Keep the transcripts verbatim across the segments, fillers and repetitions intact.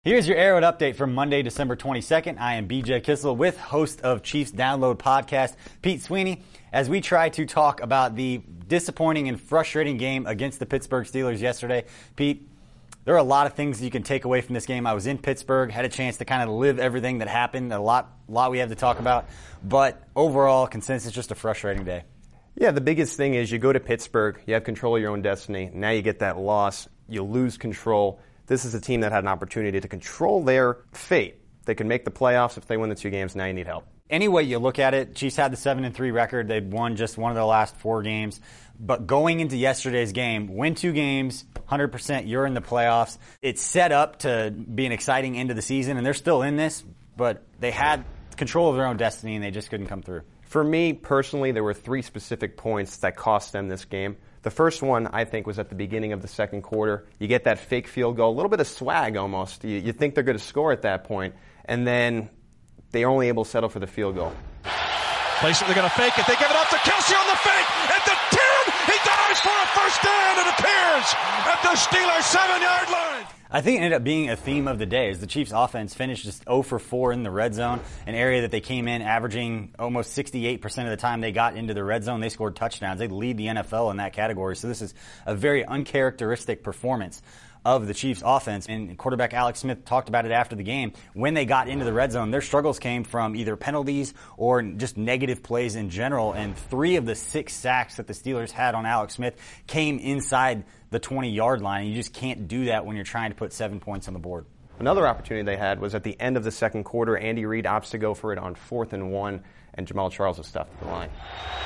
Here's your Arrowhead update from Monday, December twenty-second. I am B J Kissel with host of Chiefs Download podcast, Pete Sweeney, as we try to talk about the disappointing and frustrating game against the Pittsburgh Steelers yesterday. Pete, there are a lot of things you can take away from this game. I was in Pittsburgh, had a chance to kind of live everything that happened. A lot, lot we have to talk about, but overall, consensus, just a frustrating day. Yeah, the biggest thing is you go to Pittsburgh, you have control of your own destiny. Now you get that loss, you lose control. This is a team that had an opportunity to control their fate. They can make the playoffs if they win the two games. Now you need help. Any way you look at it, Chiefs had the seven and three record. They'd won just one of their last four games. But going into yesterday's game, win two games, one hundred percent, you're in the playoffs. It's set up to be an exciting end of the season, and they're still in this, but they had control of their own destiny, and they just couldn't come through. For me, personally, there were three specific points that cost them this game. The first one, I think, was at the beginning of the second quarter. You get that fake field goal, a little bit of swag almost. You, you think they're going to score at that point, and then they're only able to settle for the field goal. Place it, they're going to fake it. They give it up to Kelce on the fake. At the ten, he dives for a first down. It appears at the Steelers' seven-yard line. I think it ended up being a theme of the day as the Chiefs offense finished just zero for four in the red zone, an area that they came in averaging almost sixty-eight percent of the time they got into the red zone. They scored touchdowns. They lead the N F L in that category. So this is a very uncharacteristic performance of the Chiefs offense. And quarterback Alex Smith talked about it after the game. When they got into the red zone, their struggles came from either penalties or just negative plays in general. And three of the six sacks that the Steelers had on Alex Smith came inside the twenty-yard line. You just can't do that when you're trying to put seven points on the board. Another opportunity they had was at the end of the second quarter. Andy Reid opts to go for it on fourth and one, and Jamal Charles was stuffed at the line.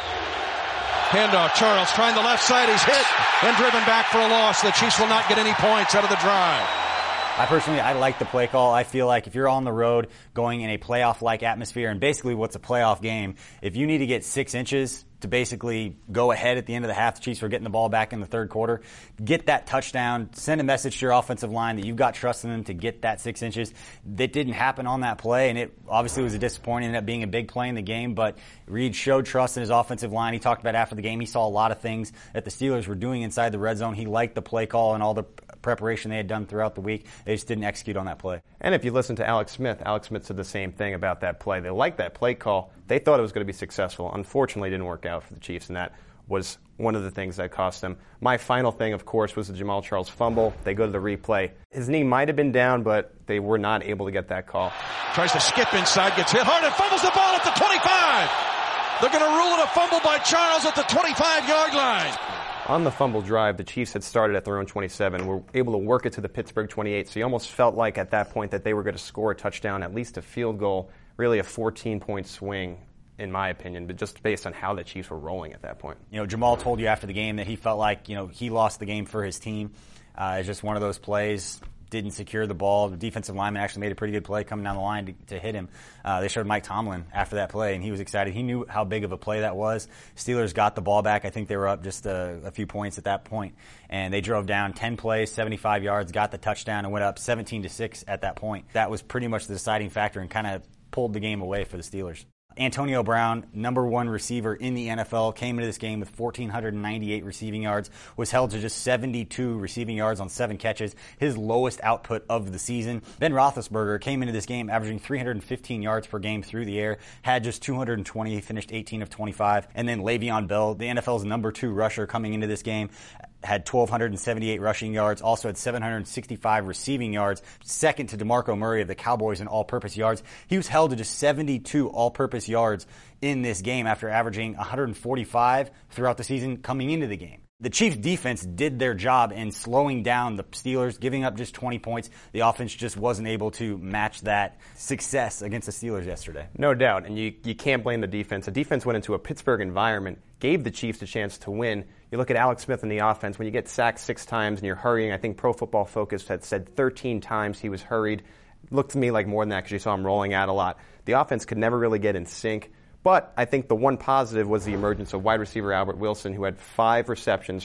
Handoff, Charles trying the left side. He's hit and driven back for a loss. The Chiefs will not get any points out of the drive. I personally, I like the play call. I feel like if you're on the road going in a playoff-like atmosphere, and basically what's a playoff game, if you need to get six inches to basically go ahead at the end of the half, the Chiefs were getting the ball back in the third quarter, get that touchdown, send a message to your offensive line that you've got trust in them to get that six inches. That didn't happen on that play, and it obviously was a disappointing, ended up being a big play in the game, but Reid showed trust in his offensive line. He talked about after the game, he saw a lot of things that the Steelers were doing inside the red zone. He liked the play call and all the preparation they had done throughout the week. They just didn't execute on that play. And if you listen to Alex Smith, Alex Smith said the same thing about that play. They liked that play call. They thought it was going to be successful. Unfortunately, it didn't work out for the Chiefs, and that was one of the things that cost them. My final thing, of course, was the Jamal Charles fumble. They go to the replay. His knee might have been down, but they were not able to get that call. Tries to skip inside, gets hit hard, and fumbles the ball at the twenty-five. They're going to rule it a fumble by Charles at the twenty-five-yard line. On the fumble drive, the Chiefs had started at their own twenty-seven, were able to work it to the Pittsburgh twenty-eight, so you almost felt like at that point that they were going to score a touchdown, at least a field goal, really a fourteen-point swing, in my opinion, but just based on how the Chiefs were rolling at that point. You know, Jamal told you after the game that he felt like, you know, he lost the game for his team. Uh, it's just one of those plays. Didn't secure the ball. The defensive lineman actually made a pretty good play coming down the line to, to hit him. Uh, they showed Mike Tomlin after that play, and he was excited. He knew how big of a play that was. Steelers got the ball back. I think they were up just a, a few points at that point, and they drove down ten plays, seventy-five yards, got the touchdown, and went up seventeen to six at that point. That was pretty much the deciding factor and kind of pulled the game away for the Steelers. Antonio Brown, number one receiver in the N F L, came into this game with one thousand four hundred ninety-eight receiving yards, was held to just seventy-two receiving yards on seven catches, his lowest output of the season. Ben Roethlisberger came into this game averaging three hundred fifteen yards per game through the air, had just two hundred twenty, he finished eighteen of twenty-five. And then Le'Veon Bell, the N F L's number two rusher coming into this game, had one thousand two hundred seventy-eight rushing yards, also had seven hundred sixty-five receiving yards, second to DeMarco Murray of the Cowboys in all-purpose yards. He was held to just seventy-two all-purpose yards in this game after averaging one hundred forty-five throughout the season coming into the game. The Chiefs defense did their job in slowing down the Steelers, giving up just twenty points. The offense just wasn't able to match that success against the Steelers yesterday. No doubt, and you, you can't blame the defense. The defense went into a Pittsburgh environment, gave the Chiefs a chance to win. You look at Alex Smith in the offense, when you get sacked six times and you're hurrying, I think Pro Football Focus had said thirteen times he was hurried. Looked to me like more than that because you saw him rolling out a lot. The offense could never really get in sync. But I think the one positive was the emergence of wide receiver Albert Wilson, who had five receptions for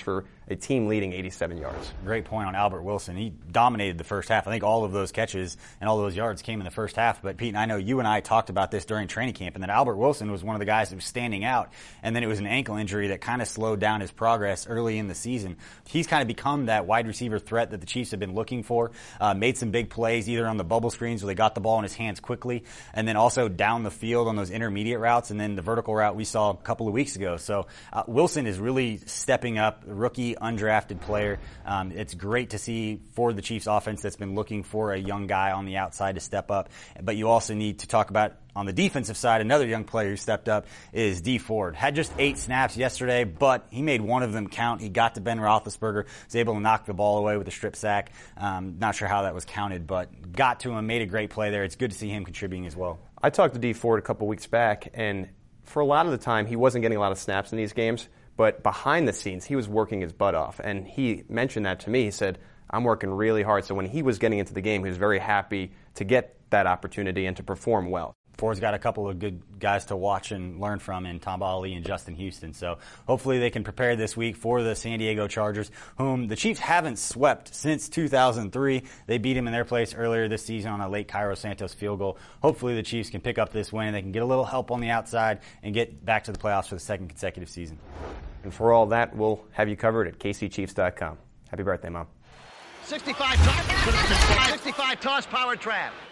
a team-leading eighty-seven yards. Great point on Albert Wilson. He dominated the first half. I think all of those catches and all those yards came in the first half. But, Pete, and I know you and I talked about this during training camp, and that Albert Wilson was one of the guys that was standing out. And then it was an ankle injury that kind of slowed down his progress early in the season. He's kind of become that wide receiver threat that the Chiefs have been looking for. Uh, made some big plays either on the bubble screens where they got the ball in his hands quickly, and then also down the field on those intermediate routes, and then the vertical route we saw a couple of weeks ago. So uh, Wilson is really stepping up, rookie, undrafted player. Um, it's great to see for the Chiefs offense that's been looking for a young guy on the outside to step up. But you also need to talk about on the defensive side, another young player who stepped up is Dee Ford. Had just eight snaps yesterday, but he made one of them count. He got to Ben Roethlisberger, was able to knock the ball away with a strip sack. Um, not sure how that was counted, but got to him, made a great play there. It's good to see him contributing as well. I talked to Dee Ford a couple weeks back, and for a lot of the time, he wasn't getting a lot of snaps in these games, but behind the scenes, he was working his butt off. And he mentioned that to me. He said, I'm working really hard. So when he was getting into the game, he was very happy to get that opportunity and to perform well. Ford's got a couple of good guys to watch and learn from in Tom Ali and Justin Houston. So hopefully they can prepare this week for the San Diego Chargers, whom the Chiefs haven't swept since two thousand three. They beat them in their place earlier this season on a late Cairo Santos field goal. Hopefully the Chiefs can pick up this win and they can get a little help on the outside and get back to the playoffs for the second consecutive season. And for all that, we'll have you covered at K C Chiefs dot com. Happy birthday, Mom. sixty-five toss, sixty-five toss power trap.